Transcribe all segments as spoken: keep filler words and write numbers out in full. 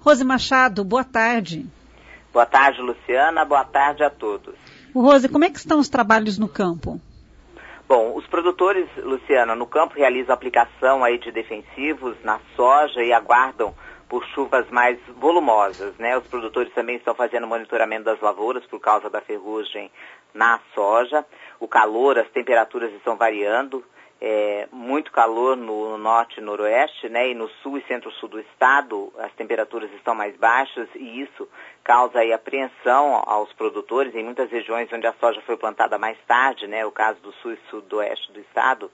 Rose Machado, boa tarde. Boa tarde, Luciana. Boa tarde a todos. Rose, como é que estão os trabalhos no campo? Bom, os produtores, Luciana, no campo realizam aplicação aí de defensivos na soja e aguardam por chuvas mais volumosas, né? Os produtores também estão fazendo monitoramento das lavouras por causa da ferrugem na soja. O calor, as temperaturas estão variando. É, muito calor no norte e noroeste, né, e no sul e centro-sul do estado as temperaturas estão mais baixas e isso causa aí apreensão aos produtores em muitas regiões onde a soja foi plantada mais tarde, né, o caso do sul e sudoeste do estado.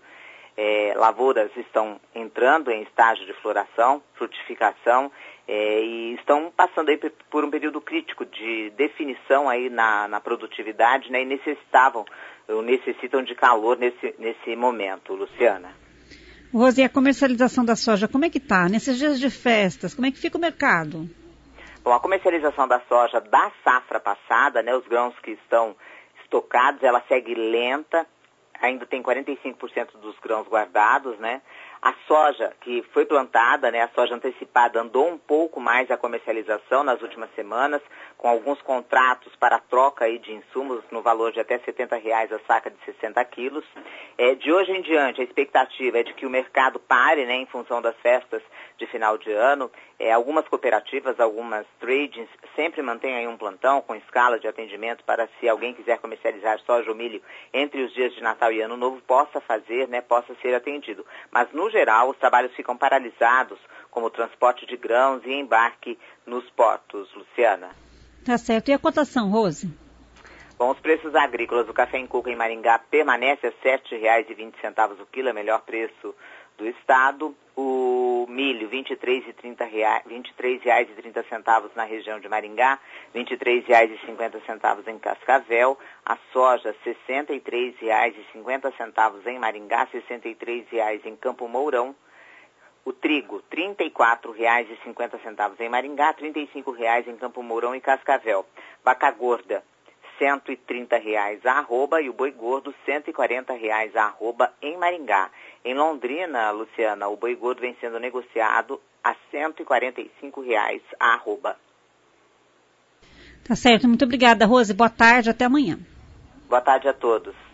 É, lavouras estão entrando em estágio de floração, frutificação é, e estão passando aí por um período crítico de definição aí na, na produtividade, né, e necessitavam ou necessitam de calor nesse, nesse momento, Luciana. Rose, e a comercialização da soja, como é que está? Nesses dias de festas, como é que fica o mercado? Bom, a comercialização da soja da safra passada, né, os grãos que estão estocados, ela segue lenta, ainda tem quarenta e cinco por cento dos grãos guardados, né? A soja que foi plantada, né, a soja antecipada, andou um pouco mais a comercialização nas últimas semanas, com alguns contratos para troca aí de insumos no valor de até setenta reais a saca de sessenta quilos. É, de hoje em diante, a expectativa é de que o mercado pare, né, em função das festas de final de ano. É, algumas cooperativas, algumas tradings, sempre mantêm aí um plantão com escala de atendimento para se alguém quiser comercializar soja ou milho entre os dias de Natal e Ano Novo, possa fazer, né, possa ser atendido. Mas, no geral, os trabalhos ficam paralisados, como o transporte de grãos e embarque nos portos. Luciana. Tá certo. E a cotação, Rose? Bom, os preços agrícolas, o café em coco em Maringá permanece a sete reais e vinte centavos o quilo, é o melhor preço do estado. O milho, vinte e três reais e trinta centavos na região de Maringá, vinte e três reais e cinquenta centavos em Cascavel. A soja, sessenta e três reais e cinquenta centavos em Maringá, sessenta e três reais em Campo Mourão. O trigo, trinta e quatro reais e cinquenta centavos em Maringá, trinta e cinco reais em Campo Mourão e Cascavel. Vaca gorda, cento e trinta reais a arroba, e o boi gordo, cento e quarenta reais a arroba em Maringá. Em Londrina, Luciana, o boi gordo vem sendo negociado a cento e quarenta e cinco reais a arroba. Tá certo, muito obrigada, Rose. Boa tarde, até amanhã. Boa tarde a todos.